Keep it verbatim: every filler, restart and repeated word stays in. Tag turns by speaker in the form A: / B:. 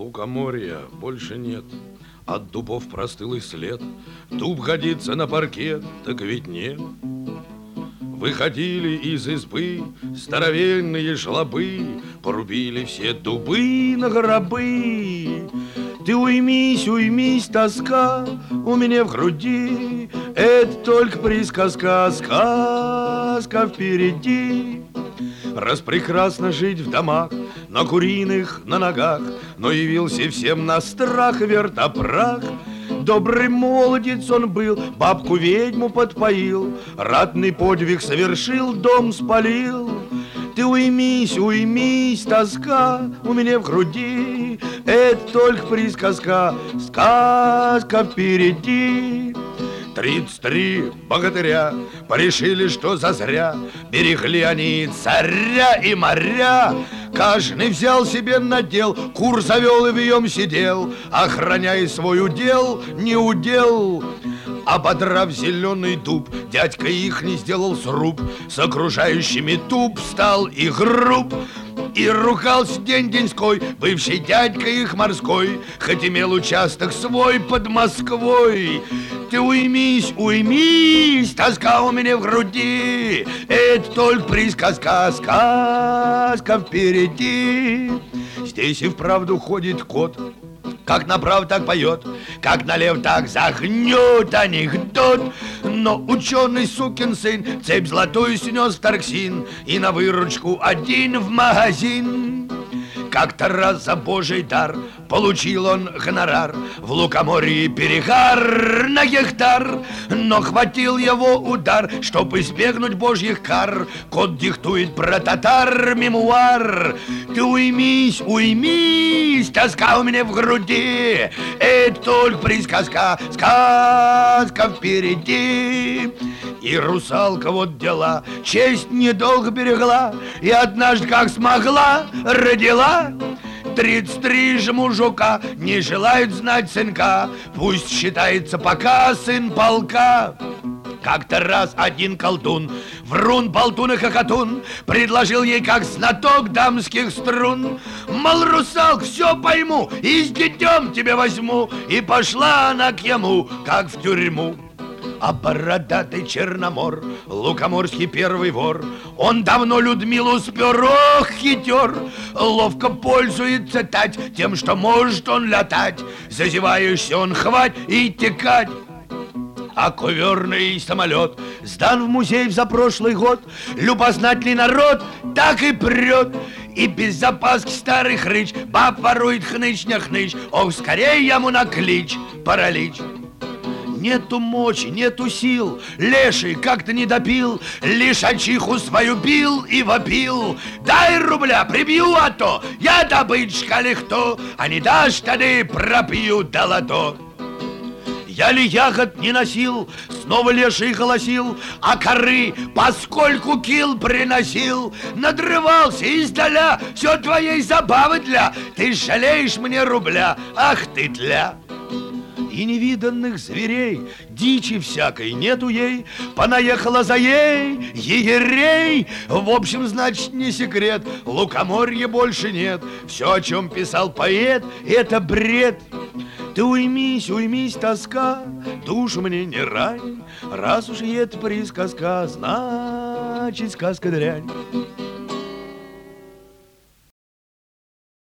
A: Лукоморья больше нет, от дубов простыл и след. Дуб годится на паркет, так ведь нет. Выходили из избы здоровенные жлобы, порубили все дубы на гробы. Ты уймись, уймись, тоска у меня в груди, это только присказка, сказка впереди. Раз прекрасно жить в домах, на куриных, на ногах, но явился всем на страх вертопрах. Добрый молодец он был, бабку-ведьму подпоил, ратный подвиг совершил, дом спалил. Ты уймись, уймись, тоска у меня в груди, это только присказка, сказка впереди. Тридцать три богатыря порешили, что зазря берегли они царя и моря. Каждый взял себе надел, кур завел и вьем сидел, охраняя свой удел, не удел. Ободрав зеленый дуб, дядька их не сделал сруб, с окружающими туп стал и груб. И ругался день-деньской бывший дядька их морской, хоть имел участок свой под Москвой. Ты уймись, уймись, тоска у меня в груди, это только присказка, сказка впереди. Здесь и вправду ходит кот, как направо, так поет, как налево, так загнет анекдот. Но ученый сукин сын цепь золотую снес в Торксин и на выручку один в магазин. Как-то раз за божий дар получил он гонорар, в Лукоморье перегар на гектар. Но хватил его удар, чтоб избегнуть божьих кар. Кот диктует про татар мемуар. Ты уймись, уймись, тоска у меня в груди, это только присказка, сказка впереди. И русалка вот дела, честь недолго берегла, и однажды как смогла родила. Тридцать три же мужика не желают знать сынка, пусть считается пока сын полка. Как-то раз один колдун, врун, болтун и хохотун, предложил ей как знаток дамских струн. Мол, русалк, все пойму и с детем тебе возьму. И пошла она к ему, как в тюрьму. А бородатый Черномор, лукоморский первый вор, он давно Людмилу спер, ох, хитер. Ловко пользуется тать тем, что может он летать. Зазеваешься он хвать и текать. А коверный самолет сдан в музей за прошлый год. Любознательный народ так и прет. И без запаски старый хрыч баб ворует хныч-не хныч. Ох, скорее ему на клич паралич. Нету мочи, нету сил, леший как-то не допил, лишачиху свою бил и вопил. Дай рубля, прибью, а то я добычка лихто, а не дашь, тогда пропью до лото. Я ли ягод не носил, снова леший голосил, а коры поскольку кил приносил. Надрывался издаля, все твоей забавы для, ты жалеешь мне рубля, ах ты тля. И невиданных зверей, дичи всякой нету ей, понаехала за ей егерей. В общем, значит, не секрет, Лукоморья больше нет. Все, о чем писал поэт, это бред. Ты уймись, уймись, тоска, душу мне не рань, раз уж это присказка, значит, сказка дрянь.